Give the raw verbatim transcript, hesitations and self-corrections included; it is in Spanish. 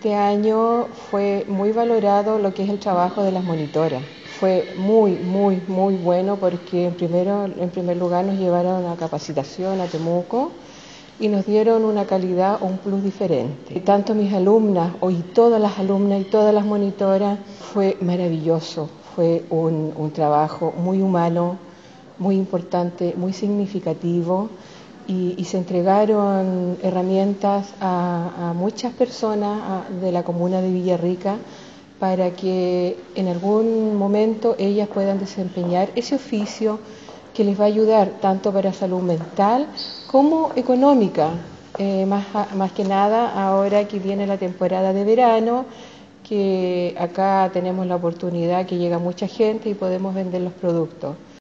Este año fue muy valorado lo que es el trabajo de las monitoras. Fue muy, muy, muy bueno porque en, primero, en primer lugar nos llevaron a capacitación a Temuco y nos dieron una calidad o un plus diferente. Tanto mis alumnas, hoy todas las alumnas y todas las monitoras, fue maravilloso. Fue un, un trabajo muy humano, muy importante, muy significativo. Y, y se entregaron herramientas a, a muchas personas a, de la comuna de Villarrica para que en algún momento ellas puedan desempeñar ese oficio que les va a ayudar tanto para salud mental como económica, eh, más, más que nada ahora que viene la temporada de verano, que acá tenemos la oportunidad que llega mucha gente y podemos vender los productos.